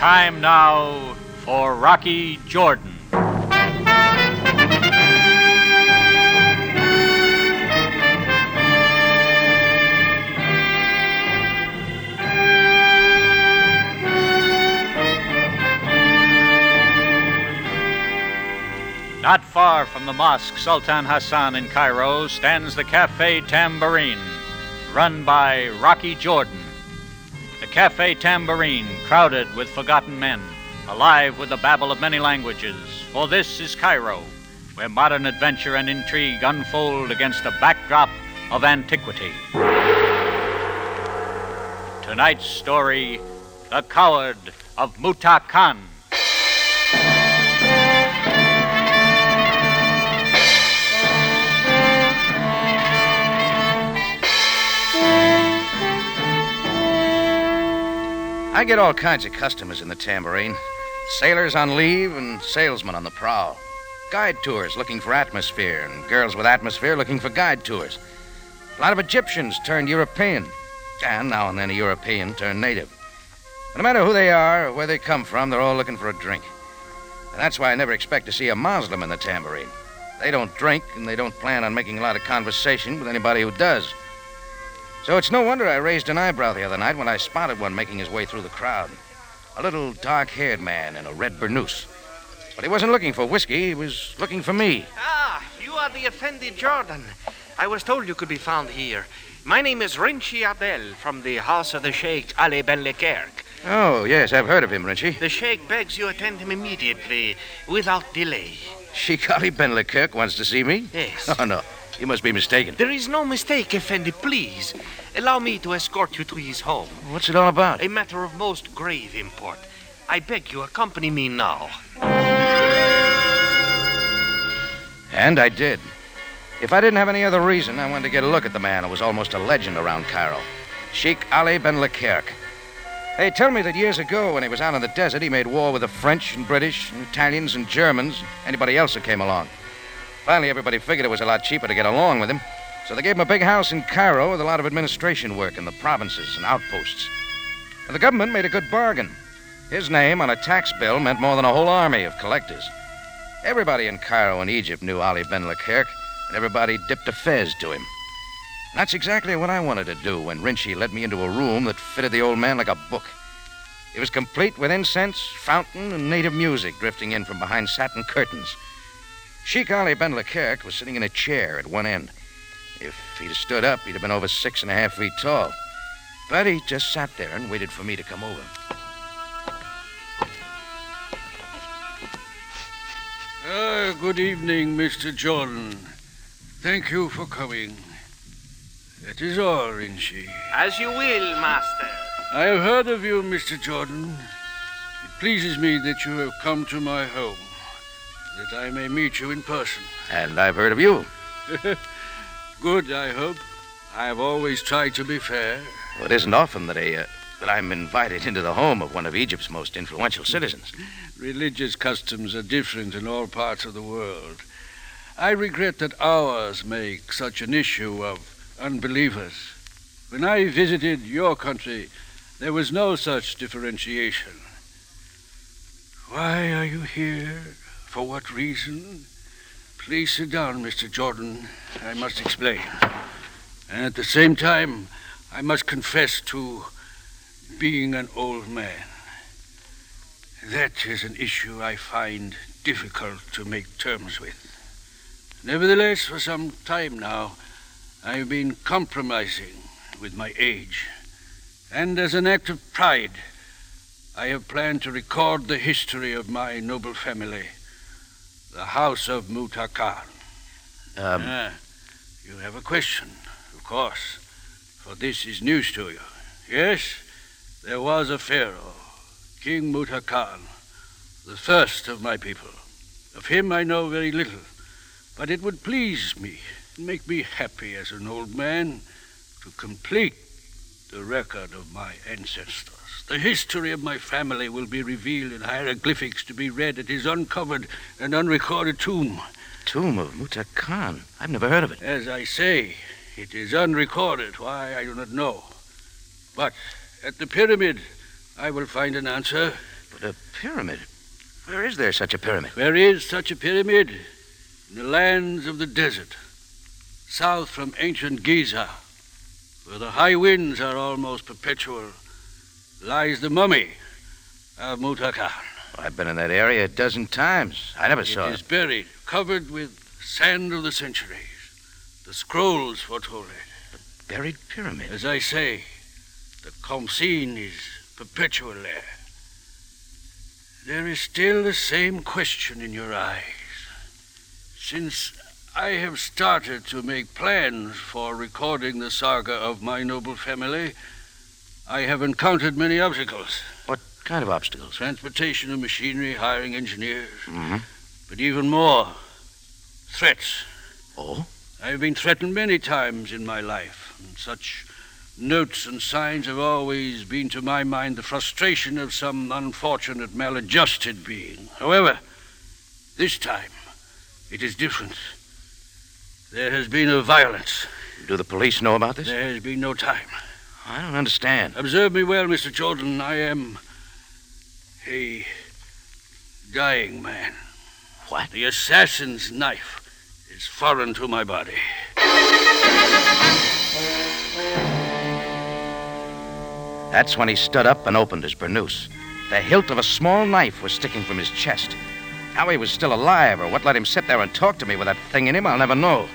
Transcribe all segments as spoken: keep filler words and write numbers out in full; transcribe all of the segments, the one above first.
Time now for Rocky Jordan. Not far from the mosque Sultan Hassan in Cairo stands the Cafe Tambourine, run by Rocky Jordan. The Cafe Tambourine, crowded with forgotten men, alive with the babble of many languages, for this is Cairo, where modern adventure and intrigue unfold against a backdrop of antiquity. Tonight's story, The Coward of Muta Khan. I get all kinds of customers in the Tambourine. Sailors on leave and salesmen on the prowl. Guide tours looking for atmosphere, and girls with atmosphere looking for guide tours. A lot of Egyptians turned European, and now and then a European turned native. But no matter who they are or where they come from, they're all looking for a drink. And that's why I never expect to see a Muslim in the Tambourine. They don't drink, and they don't plan on making a lot of conversation with anybody who does. So it's no wonder I raised an eyebrow the other night when I spotted one making his way through the crowd. A little dark-haired man in a red burnous. But he wasn't looking for whiskey, he was looking for me. Ah, you are the Effendi Jordan. I was told you could be found here. My name is Rinchi Abel from the house of the Sheikh Ali Ben Lekerk. Oh, yes, I've heard of him, Rinchi. The Sheikh begs you attend him immediately, without delay. Sheikh Ali Ben Lekerk wants to see me? Yes. Oh, no. You must be mistaken. There is no mistake, Effendi. Please, allow me to escort you to his home. What's it all about? A matter of most grave import. I beg you, accompany me now. And I did. If I didn't have any other reason, I wanted to get a look at the man who was almost a legend around Cairo. Sheikh Ali Ben Lekerk. They tell me that years ago, when he was out in the desert, he made war with the French and British and Italians and Germans, anybody else that came along. Finally, everybody figured it was a lot cheaper to get along with him, so they gave him a big house in Cairo with a lot of administration work in the provinces and outposts. And the government made a good bargain. His name on a tax bill meant more than a whole army of collectors. Everybody in Cairo and Egypt knew Ali Ben Lekerk, and everybody dipped a fez to him. And that's exactly what I wanted to do when Rinchi led me into a room that fitted the old man like a book. It was complete with incense, fountain, and native music drifting in from behind satin curtains. Sheikh Ali Ben Lekerk was sitting in a chair at one end. If he'd have stood up, he'd have been over six and a half feet tall. But he just sat there and waited for me to come over. Ah, good evening, Mister Jordan. Thank you for coming. That is all, Rinchi. As you will, master. I have heard of you, Mister Jordan. It pleases me that you have come to my home, that I may meet you in person. And I've heard of you. Good, I hope. I have always tried to be fair. Well, it isn't often that, a, uh, that I'm invited into the home of one of Egypt's most influential citizens. Religious customs are different in all parts of the world. I regret that ours make such an issue of unbelievers. When I visited your country, there was no such differentiation. Why are you here? For what reason? Please sit down, Mister Jordan. I must explain. And at the same time, I must confess to being an old man. That is an issue I find difficult to make terms with. Nevertheless, for some time now, I have been compromising with my age. And as an act of pride, I have planned to record the history of my noble family, the House of Muta Khan. Um... Ah, you have a question, of course, for this is news to you. Yes, there was a pharaoh, King Muta Khan, the first of my people. Of him I know very little, but it would please me and make me happy as an old man to complete the record of my ancestors. The history of my family will be revealed in hieroglyphics to be read at his uncovered and unrecorded tomb. Tomb of Muta Khan? I've never heard of it. As I say, it is unrecorded. Why, I do not know. But at the pyramid, I will find an answer. But a pyramid? Where is there such a pyramid? There is such a pyramid in the lands of the desert, south from ancient Giza, where the high winds are almost perpetual, lies the mummy of Mutakan. I've been in that area a dozen times. I never saw it. It is buried, covered with sand of the centuries. The scrolls foretold it. A buried pyramid? As I say, the Khamsin is perpetual there. There is still the same question in your eyes. Since I have started to make plans for recording the saga of my noble family, I have encountered many obstacles. What kind of obstacles? Transportation of machinery, hiring engineers. Mm-hmm. But even more, threats. Oh? I've been threatened many times in my life, and such notes and signs have always been to my mind the frustration of some unfortunate maladjusted being. However, this time, it is different. There has been a violence. Do the police know about this? There has been no time. I don't understand. Observe me well, Mister Jordan. I am a dying man. What? The assassin's knife is foreign to my body. That's when he stood up and opened his burnous. The hilt of a small knife was sticking from his chest. How he was still alive, or what let him sit there and talk to me with that thing in him, I'll never know.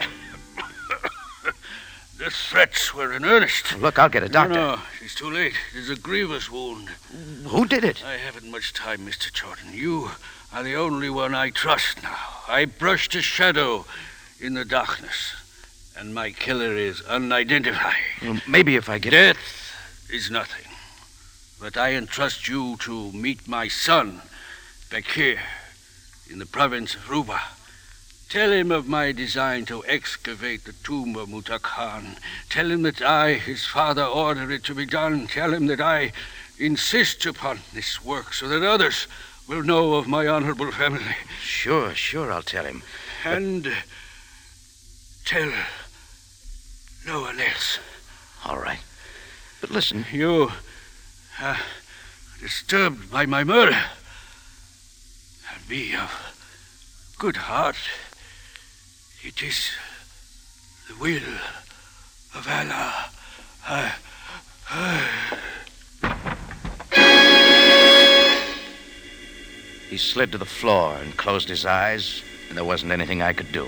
The threats were in earnest. Look, I'll get a doctor. No, no, it's too late. It is a grievous wound. Who did it? I haven't much time, Mister Jordan. You are the only one I trust now. I brushed a shadow in the darkness, and my killer is unidentified. Well, maybe if I get... Death is nothing. But I entrust you to meet my son, Bakir, in the province of Ruba. Tell him of my design to excavate the tomb of Mutakan. Tell him that I, his father, ordered it to be done. Tell him that I insist upon this work so that others will know of my honorable family. Sure, sure, I'll tell him. And uh, tell no one else. All right. But listen. You are disturbed by my murder. And be of good heart. It is the will of Allah. I, I... He slid to the floor and closed his eyes, and there wasn't anything I could do.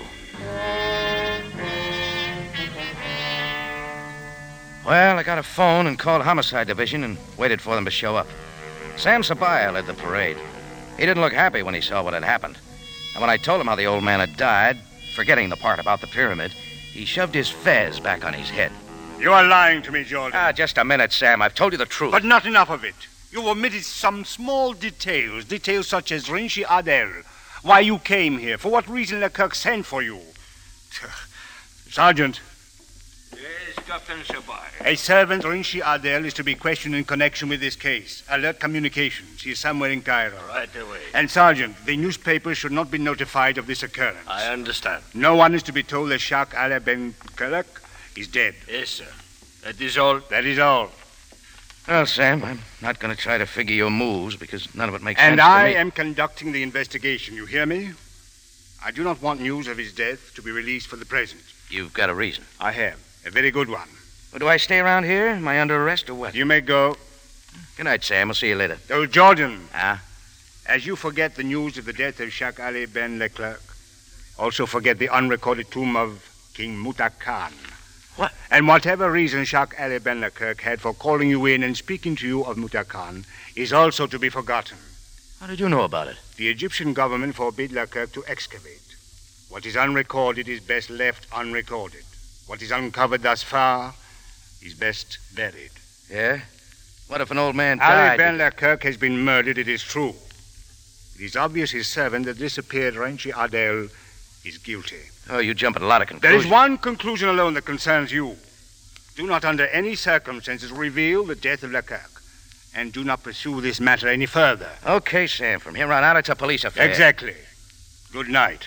Well, I got a phone and called Homicide Division and waited for them to show up. Sam Sabaya led the parade. He didn't look happy when he saw what had happened. And when I told him how the old man had died, forgetting the part about the pyramid, he shoved his fez back on his head. You are lying to me, Jordan. Ah, just a minute, Sam. I've told you the truth. But not enough of it. You omitted some small details, details such as Rinchi Adel, why you came here, for what reason Leclerc sent for you. Sergeant. Yes, Captain Sabaya. A servant, Rinchi Adel, is to be questioned in connection with this case. Alert communications. He is somewhere in Cairo. Right away. And, Sergeant, the newspapers should not be notified of this occurrence. I understand. No one is to be told that Sheikh Ali Ben Kelek is dead. Yes, sir. That is all. That is all. Well, Sam, I'm not going to try to figure your moves because none of it makes sense And to I me. am conducting the investigation. You hear me? I do not want news of his death to be released for the present. You've got a reason. I have. A very good one. Well, do I stay around here? Am I under arrest or what? You may go. Good night, Sam. We'll see you later. Oh, Jordan. Ah? As you forget the news of the death of Sheikh Ali Ben Leclerc, also forget the unrecorded tomb of King Mutakan. What? And whatever reason Sheikh Ali Ben Leclerc had for calling you in and speaking to you of Mutakan is also to be forgotten. How did you know about it? The Egyptian government forbid Leclerc to excavate. What is unrecorded is best left unrecorded. What is uncovered thus far is best buried. Yeah? What if an old man Ali died? Ben Leclerc has been murdered, it is true. It is obvious his servant, the disappeared Rinchi Adel, is guilty. Oh, you jump at a lot of There conclusions. is one conclusion alone that concerns you. Do not under any circumstances reveal the death of Leclerc. And do not pursue this matter any further. Okay, Sam. From here on out, it's a police affair. Exactly. Good night.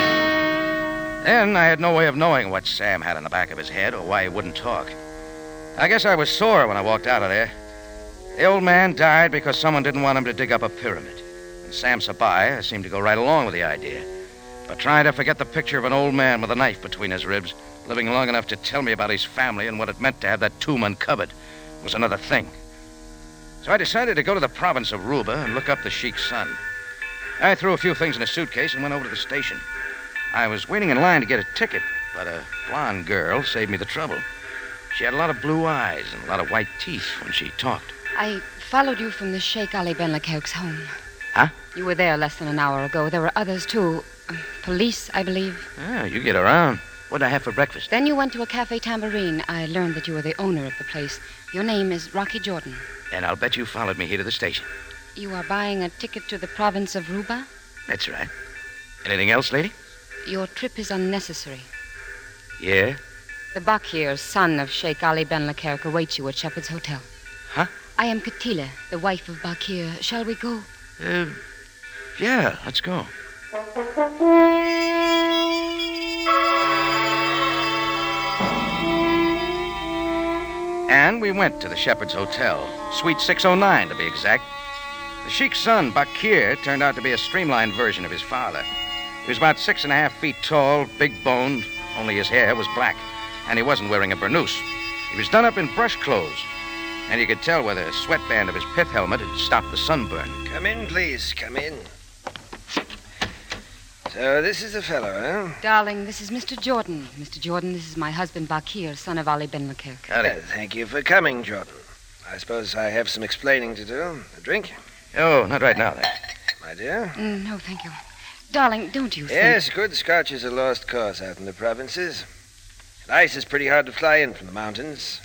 Then I had no way of knowing what Sam had in the back of his head or why he wouldn't talk. I guess I was sore when I walked out of there. The old man died because someone didn't want him to dig up a pyramid. And Sam Sabaya seemed to go right along with the idea. But trying to forget the picture of an old man with a knife between his ribs, living long enough to tell me about his family and what it meant to have that tomb uncovered, was another thing. So I decided to go to the province of Ruba and look up the Sheik's son. I threw a few things in a suitcase and went over to the station. I was waiting in line to get a ticket, but a blonde girl saved me the trouble. She had a lot of blue eyes and a lot of white teeth when she talked. I followed you from the Sheikh Ali Ben Lakerk's home. Huh? You were there less than an hour ago. There were others, too. Um, police, I believe. Ah, you get around. What did I have for breakfast? Then you went to a Cafe Tambourine. I learned that you were the owner of the place. Your name is Rocky Jordan. And I'll bet you followed me here to the station. You are buying a ticket to the province of Ruba? That's right. Anything else, lady? Your trip is unnecessary. Yeah? The Bakir, son of Sheikh Ali Ben Lakerk, awaits you at Shepherd's Hotel. Huh? I am Katila, the wife of Bakir. Shall we go? Uh, yeah, let's go. And we went to the Shepherd's Hotel, Suite six oh nine to be exact. The Sheik's son, Bakir, turned out to be a streamlined version of his father. He was about six and a half feet tall, big-boned, only his hair was black, and he wasn't wearing a burnous. He was done up in brush clothes, and you could tell where the sweatband of his pith helmet had stopped the sunburn. Come in, please, come in. So this is the fellow, eh? Darling, this is Mister Jordan. Mister Jordan, this is my husband, Bakir, son of Ali Ben Lakerk. Well, thank you for coming, Jordan. I suppose I have some explaining to do. A drink? Oh, not right now, then. My dear? Mm, no, thank you. Darling, don't you think... Yes, good scotch is a lost cause out in the provinces. And ice is pretty hard to fly in from the mountains.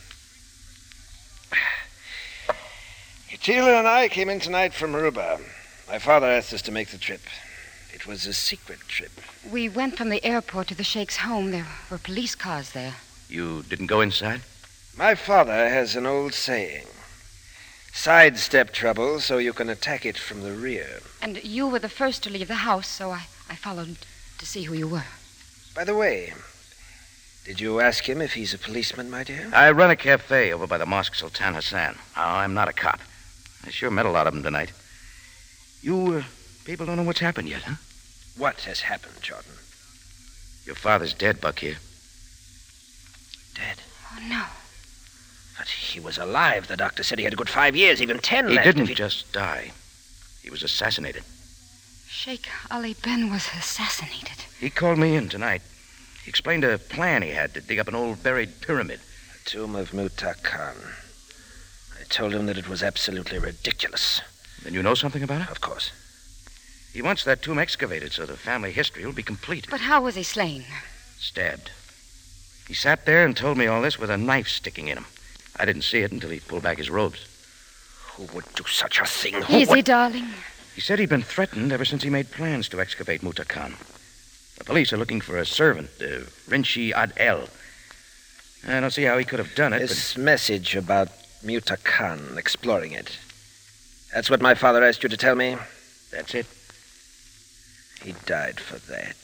Katila and I came in tonight from Ruba. My father asked us to make the trip. It was a secret trip. We went from the airport to the Sheikh's home. There were police cars there. You didn't go inside? My father has an old saying. Sidestep trouble so you can attack it from the rear. And you were the first to leave the house, so I, I followed to see who you were. By the way, did you ask him if he's a policeman, my dear? I run a cafe over by the Mosque Sultan Hassan. Oh, I'm not a cop. I sure met a lot of them tonight. You uh, people don't know what's happened yet, huh? What has happened, Jordan? Your father's dead, Bakir. Dead? Oh, no. But he was alive. The doctor said he had a good five years, even ten He left. didn't He... just die. He was assassinated. Sheikh Ali Ben was assassinated. He called me in tonight. He explained a plan he had to dig up an old buried pyramid. The tomb of Muta Khan. I told him that it was absolutely ridiculous. Then you know something about it? Of course. He wants that tomb excavated so the family history will be complete. But how was he slain? Stabbed. He sat there and told me all this with a knife sticking in him. I didn't see it until he pulled back his robes. Who would do such a thing? Who Easy, would... darling. He said he'd been threatened ever since he made plans to excavate Muta Khan. The police are looking for a servant, uh, Rinchi Adel. I don't see how he could have done it, This message about Muta Khan, exploring it. That's what my father asked you to tell me? but that's it. He died for that.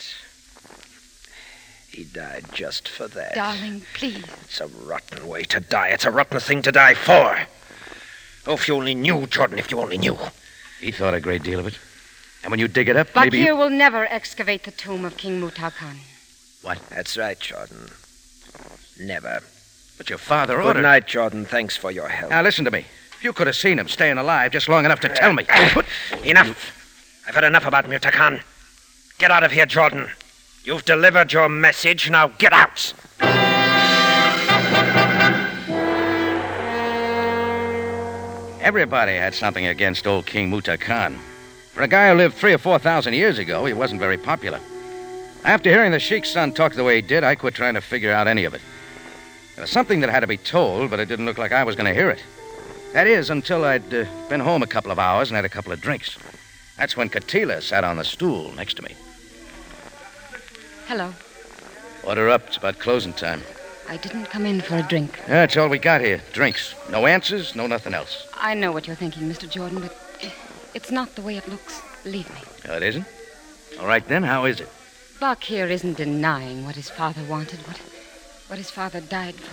He died just for that. Darling, please. It's a rotten way to die. It's a rotten thing to die for. Oh, if you only knew, Jordan, if you only knew. He thought a great deal of it. And when you dig it up, Bakir maybe... you- will never excavate the tomb of King Muta Khan. What? That's right, Jordan. Never. But your father Good ordered... night, Jordan. Thanks for your help. Now, listen to me. If you could have seen him staying alive just long enough to tell me... Enough. I've had enough about Muta Khan. Get out of here, Jordan. You've delivered your message. Now get out. Everybody had something against old King Muta Khan. For a guy who lived three or four thousand years ago, he wasn't very popular. After hearing the Sheik's son talk the way he did, I quit trying to figure out any of it. There was something that had to be told, but it didn't look like I was going to hear it. That is, until I'd uh, been home a couple of hours and had a couple of drinks. That's when Katila sat on the stool next to me. Hello. Order up. It's about closing time. I didn't come in for a drink. That's all we got here. Drinks. No answers, no nothing else. I know what you're thinking, Mister Jordan, but it's not the way it looks. Believe me. Oh, it isn't? All right, then. How is it? Bakir isn't denying what his father wanted, what, what his father died for.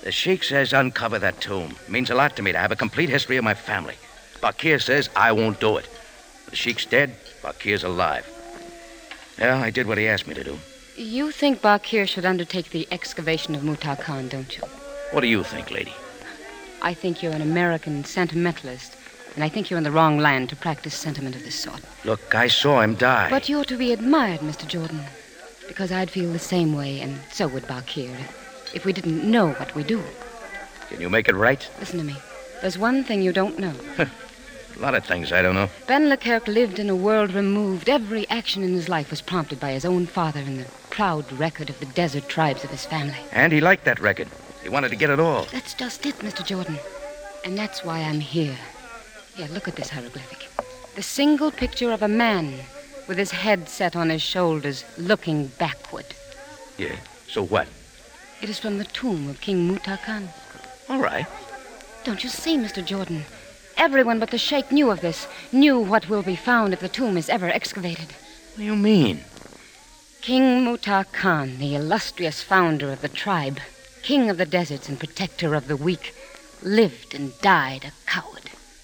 The Sheik says uncover that tomb. It means a lot to me to have a complete history of my family. Bakir says I won't do it. The Sheik's dead. Bakir's alive. Well, I did what he asked me to do. You think Bakir should undertake the excavation of Mutar Khan, don't you? What do you think, lady? I think you're an American sentimentalist, and I think you're in the wrong land to practice sentiment of this sort. Look, I saw him die. But you're to be admired, Mister Jordan, because I'd feel the same way, and so would Bakir, if we didn't know what we do. Can you make it right? Listen to me. There's one thing you don't know. A lot of things I don't know. Ben Leclerc lived in a world removed. Every action in his life was prompted by his own father and the proud record of the desert tribes of his family. And he liked that record. He wanted to get it all. That's just it, Mister Jordan. And that's why I'm here. Here, look at this hieroglyphic. The single picture of a man with his head set on his shoulders, looking backward. Yeah, so what? It is from the tomb of King Mutar Khan. All right. Don't you see, Mister Jordan? Everyone but the Sheikh knew of this, knew what will be found if the tomb is ever excavated. What do you mean? King Mutar Khan, the illustrious founder of the tribe, king of the deserts and protector of the weak, lived and died a coward.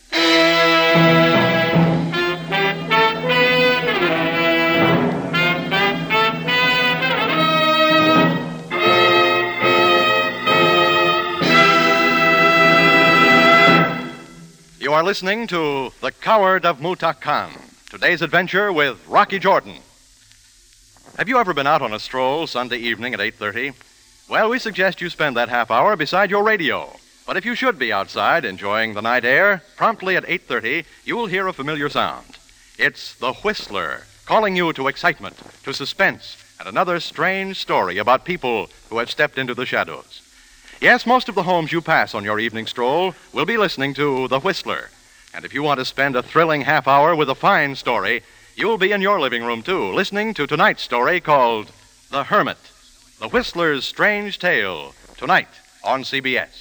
You are listening to The Coward of Mutar Khan, today's adventure with Rocky Jordan. Have you ever been out on a stroll Sunday evening at eight thirty? Well, we suggest you spend that half hour beside your radio. But if you should be outside enjoying the night air, promptly at eight thirty, you will hear a familiar sound. It's the Whistler, calling you to excitement, to suspense, and another strange story about people who have stepped into the shadows. Yes, most of the homes you pass on your evening stroll will be listening to The Whistler. And if you want to spend a thrilling half hour with a fine story, you'll be in your living room, too, listening to tonight's story called The Hermit, The Whistler's Strange Tale, tonight on C B S.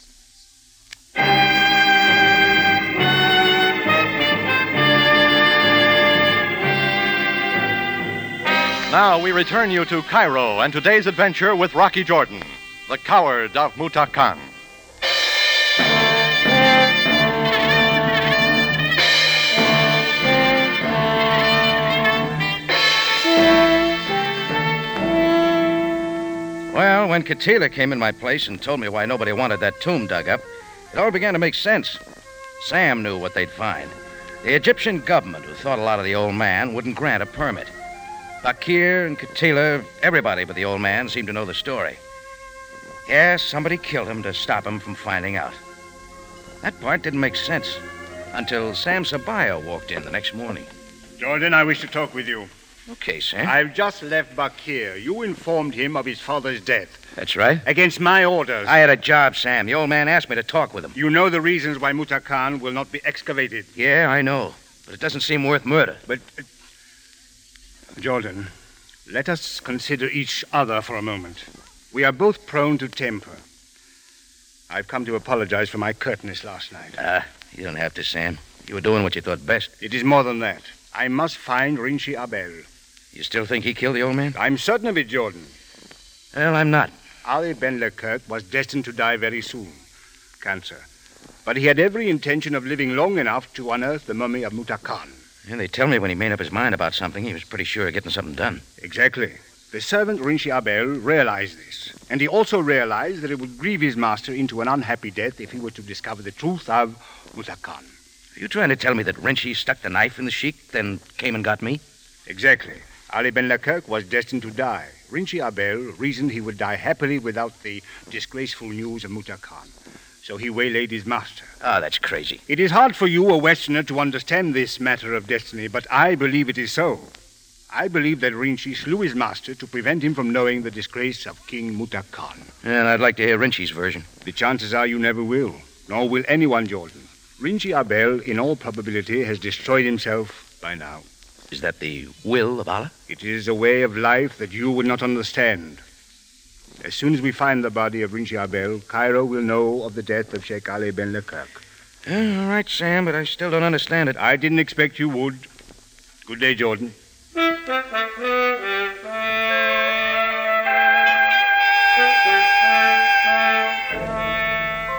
Now we return you to Cairo and today's adventure with Rocky Jordan, the Coward of Mutar Khan. Well, when Katila came in my place and told me why nobody wanted that tomb dug up, it all began to make sense. Sam knew what they'd find. The Egyptian government, who thought a lot of the old man, wouldn't grant a permit. Bakir and Katila, everybody but the old man, seemed to know the story. Yes, somebody killed him to stop him from finding out. That part didn't make sense until Sam Sabaya walked in the next morning. Jordan, I wish to talk with you. Okay, Sam. I've just left Bakir. You informed him of his father's death. That's right. Against my orders. I had a job, Sam. The old man asked me to talk with him. You know the reasons why Mutar Khan will not be excavated. Yeah, I know. But it doesn't seem worth murder. But, uh, Jordan, let us consider each other for a moment. We are both prone to temper. I've come to apologize for my curtness last night. Ah, you don't have to, Sam. You were doing what you thought best. It is more than that. I must find Rinchi Abel. You still think he killed the old man? I'm certain of it, Jordan. Well, I'm not. Ali Ben Leclerc was destined to die very soon. Cancer. But he had every intention of living long enough to unearth the mummy of Mutar Khan. And they tell me when he made up his mind about something, he was pretty sure of getting something done. Exactly. The servant Rinchi Abel realized this. And he also realized that it would grieve his master into an unhappy death if he were to discover the truth of Mutar Khan. Are you trying to tell me that Rinchi stuck the knife in the sheik, then came and got me? Exactly. Ali Ben Leclerc was destined to die. Rinchi Abel reasoned he would die happily without the disgraceful news of Mutar Khan. So he waylaid his master. Ah, oh, that's crazy. It is hard for you, a Westerner, to understand this matter of destiny, but I believe it is so. I believe that Rinchi slew his master to prevent him from knowing the disgrace of King Mutar Khan. And I'd like to hear Rinchi's version. The chances are you never will, nor will anyone, Jordan. Rinchi Abel, in all probability, has destroyed himself by now. Is that the will of Allah? It is a way of life that you will not understand. As soon as we find the body of Rinchi Abel, Cairo will know of the death of Sheikh Ali Ben Leclerc. Yeah, all right, Sam, but I still don't understand it. I didn't expect you would. Good day, Jordan.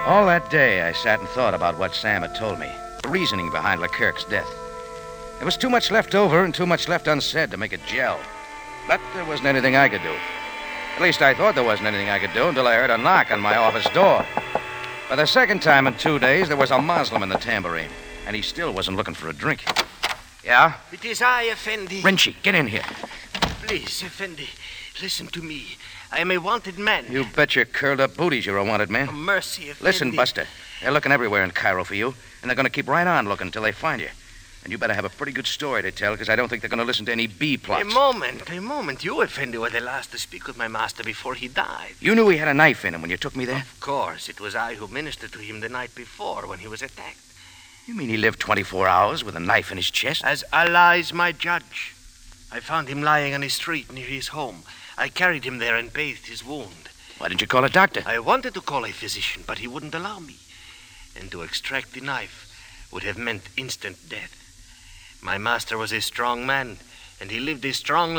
All that day, I sat and thought about what Sam had told me, the reasoning behind Leclerc's death. There was too much left over and too much left unsaid to make it gel. But there wasn't anything I could do. At least I thought there wasn't anything I could do until I heard a knock on my office door. For the second time in two days, there was a Muslim in the tambourine, and he still wasn't looking for a drink. Yeah? It is I, Effendi. Rinchi, get in here. Please, Effendi, listen to me. I am a wanted man. You bet your curled-up booties you're a wanted man. Oh, mercy, Effendi. Listen, Buster, they're looking everywhere in Cairo for you, and they're going to keep right on looking until they find you. And you better have a pretty good story to tell, because I don't think they're going to listen to any B-plots. A moment, a moment. You, Effendi, were the last to speak with my master before he died. You knew he had a knife in him when you took me there? Of course. It was I who ministered to him the night before when he was attacked. You mean he lived twenty-four hours with a knife in his chest? As Allah is my judge. I found him lying on a street near his home. I carried him there and bathed his wound. Why didn't you call a doctor? I wanted to call a physician, but he wouldn't allow me. And to extract the knife would have meant instant death. My master was a strong man, and he lived a strong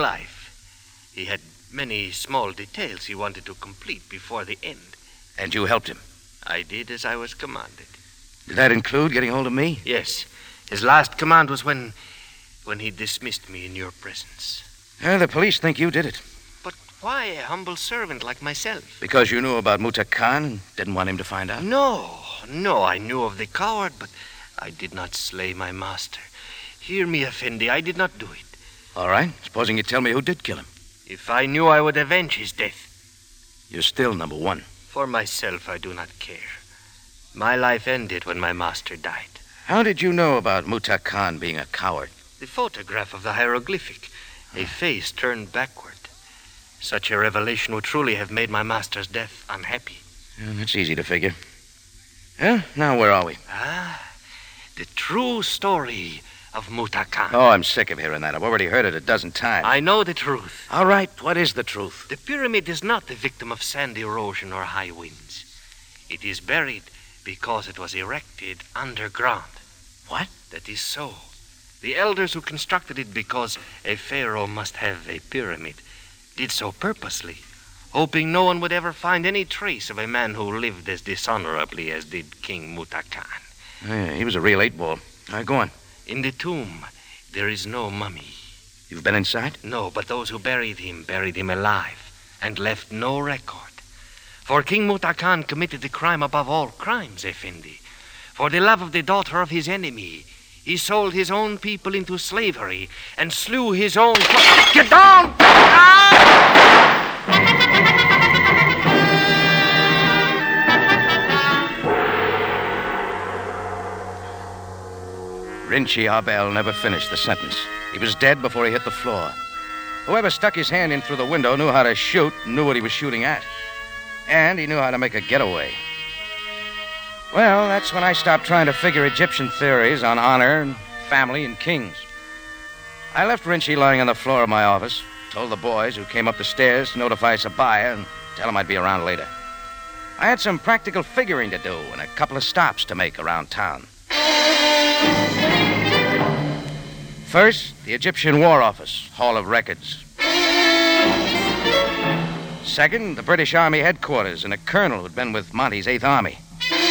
life. He had many small details he wanted to complete before the end. And you helped him? I did as I was commanded. Did that include getting hold of me? Yes. His last command was when... when he dismissed me in your presence. Uh, the police think you did it. But why a humble servant like myself? Because you knew about Muta Khan and didn't want him to find out? No, no, I knew of the coward, but I did not slay my master. Hear me, Effendi, I did not do it. All right, supposing you tell me who did kill him. If I knew, I would avenge his death. You're still number one. For myself, I do not care. My life ended when my master died. How did you know about Muta Khan being a coward? The photograph of the hieroglyphic, a face turned backward. Such a revelation would truly have made my master's death unhappy. Yeah, that's easy to figure. Well, now where are we? Ah, the true story of Muta Khan. Oh, I'm sick of hearing that. I've already heard it a dozen times. I know the truth. All right, what is the truth? The pyramid is not the victim of sand erosion or high winds. It is buried because it was erected underground. What? That is so. The elders who constructed it because a pharaoh must have a pyramid did so purposely, hoping no one would ever find any trace of a man who lived as dishonorably as did King Muta Khan. Oh, yeah, he was a real eight-ball. All right, go on. In the tomb, there is no mummy. You've been inside? No, but those who buried him buried him alive and left no record. For King Muta Khan committed the crime above all crimes, Effendi. For the love of the daughter of his enemy, he sold his own people into slavery and slew his own... Get down! Rinchi Abel never finished the sentence. He was dead before he hit the floor. Whoever stuck his hand in through the window knew how to shoot, knew what he was shooting at. And he knew how to make a getaway. Well, that's when I stopped trying to figure Egyptian theories on honor and family and kings. I left Rinchi lying on the floor of my office, told the boys who came up the stairs to notify Sabaya and tell him I'd be around later. I had some practical figuring to do and a couple of stops to make around town. First, the Egyptian War Office, Hall of Records. Second, the British Army headquarters and a colonel who'd been with Monty's Eighth Army.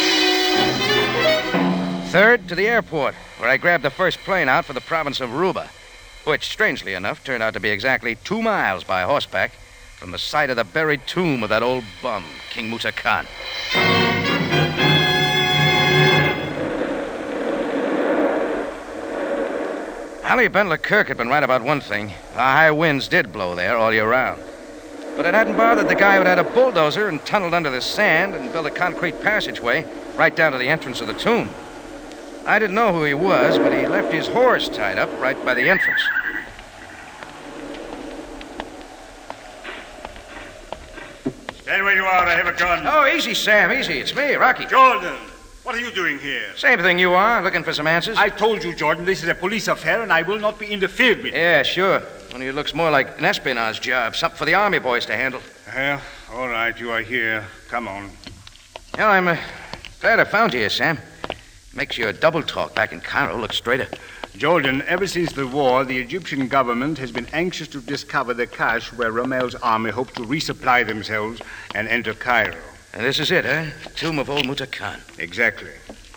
Third, to the airport, where I grabbed the first plane out for the province of Ruba, which, strangely enough, turned out to be exactly two miles by horseback from the site of the buried tomb of that old bum, King Muta Khan. Ali Ben Leclerc had been right about one thing. The high winds did blow there all year round. But it hadn't bothered the guy who'd had a bulldozer and tunneled under the sand and built a concrete passageway right down to the entrance of the tomb. I didn't know who he was, but he left his horse tied up right by the entrance. Stand where you are. I have a gun. Oh, easy, Sam, easy. It's me, Rocky. Jordan, what are you doing here? Same thing you are, looking for some answers. I told you, Jordan, this is a police affair, and I will not be interfered with. Yeah, sure. Only it looks more like an espionage job, something for the army boys to handle. Well, all right, you are here. Come on. Well, I'm uh, glad I found you here, Sam. Makes your double talk back in Cairo look straighter. Jordan, ever since the war, the Egyptian government has been anxious to discover the cache where Rommel's army hoped to resupply themselves and enter Cairo. And this is it, huh? Tomb of old Muta Khan. Exactly.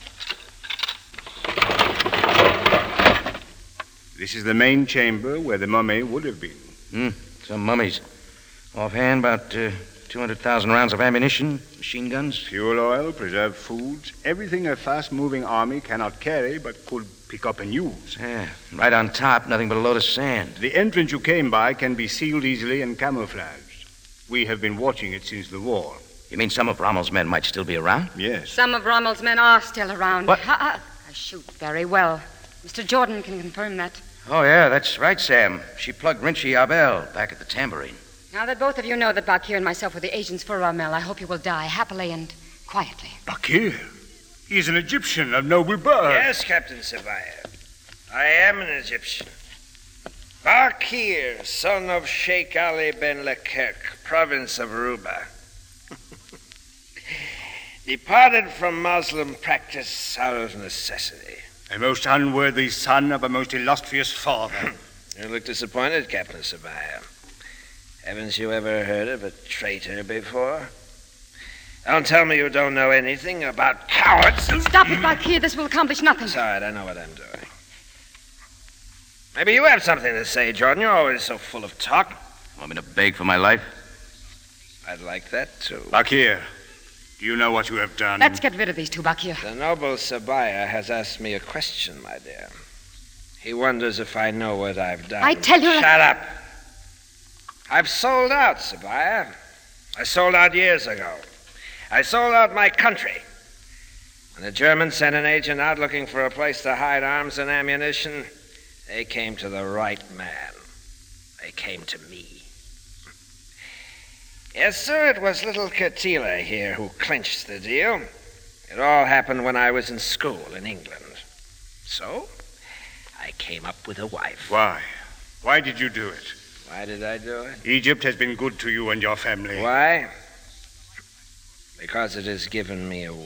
This is the main chamber where the mummy would have been. Hmm. Some mummies. Offhand, about uh, two hundred thousand rounds of ammunition, machine guns. Fuel oil, preserved foods, everything a fast-moving army cannot carry but could pick up and use. Yeah. Right on top, nothing but a load of sand. The entrance you came by can be sealed easily and camouflaged. We have been watching it since the war. You mean some of Rommel's men might still be around? Yes. Some of Rommel's men are still around. What? I, I shoot very well. Mister Jordan can confirm that. Oh, yeah, that's right, Sam. She plugged Rinchi Abel back at the tambourine. Now that both of you know that Bakir and myself were the agents for Rommel, I hope you will die happily and quietly. Bakir? He is an Egyptian of noble birth. Yes, Captain Sabaya. I am an Egyptian. Bakir, son of Sheikh Ali ben Leclerc, province of Ruba. Departed from Muslim practice out of necessity. A most unworthy son of a most illustrious father. You look disappointed, Captain Sabaya. Haven't you ever heard of a traitor before? Don't tell me you don't know anything about cowards. Stop it, Bakir. This will accomplish nothing. It's all right. I know what I'm doing. Maybe you have something to say, Jordan. You're always so full of talk. Want me to beg for my life? I'd like that, too. Bakir, do you know what you have done? Let's get rid of these two, Bakir. The noble Sabaya has asked me a question, my dear. He wonders if I know what I've done. I tell you... Shut up. I've sold out, Sabaya. I sold out years ago. I sold out my country. When the Germans sent an agent out looking for a place to hide arms and ammunition, they came to the right man. They came to me. Yes, sir, it was little Katila here who clinched the deal. It all happened when I was in school in England. So, I came up with a wife. Why? Why did you do it? Why did I do it? Egypt has been good to you and your family. Why? Because it has given me a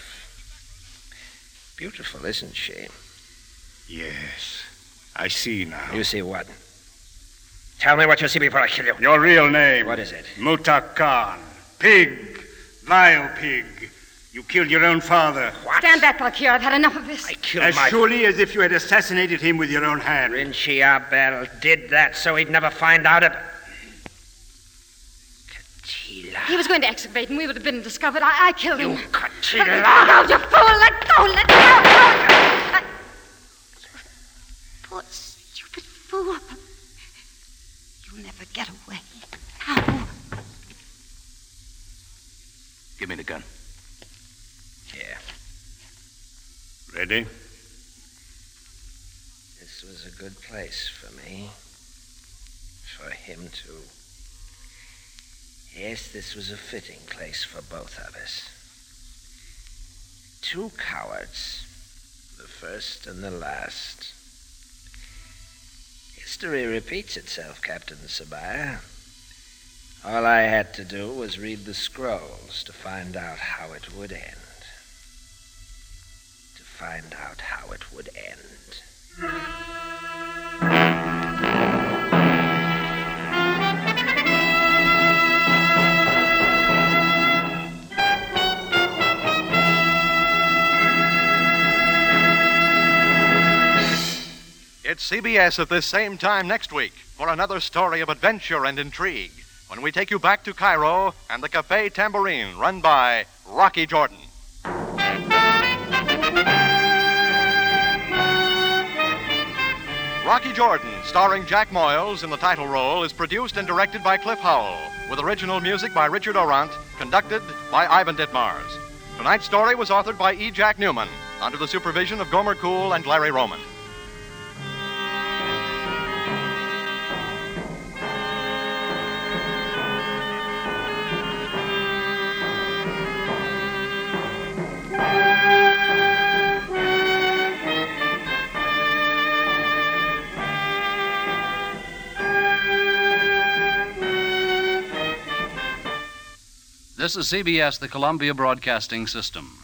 wife. Beautiful, isn't she? Yes. I see now. You see what? Tell me what you see before I kill you. Your real name. What is it? Muta Khan. Pig. Vile pig. You killed your own father. What? Stand back, Bakir. I've had enough of this. I killed As my... surely as if you had assassinated him with your own hand. Rinchi Abel did that so he'd never find out it. Katila. He was going to excavate, and we would have been discovered. I, I killed him. You Katila. Let go, you fool! Let go! Let go! I... Poor stupid fool. You'll never get away. Now. Give me the gun. Here. Ready? This was a good place for me. For him, too. Yes, this was a fitting place for both of us. Two cowards. The first and the last. History repeats itself, Captain Sabaya. All I had to do was read the scrolls to find out how it would end. To find out how it would end. It's C B S at this same time next week for another story of adventure and intrigue when we take you back to Cairo and the Café Tambourine run by Rocky Jordan. Rocky Jordan, starring Jack Moyles in the title role, is produced and directed by Cliff Howell, with original music by Richard Orant, conducted by Ivan Ditmars. Tonight's story was authored by E. Jack Newman, under the supervision of Gomer Cool and Larry Roman. This is C B S, the Columbia Broadcasting System.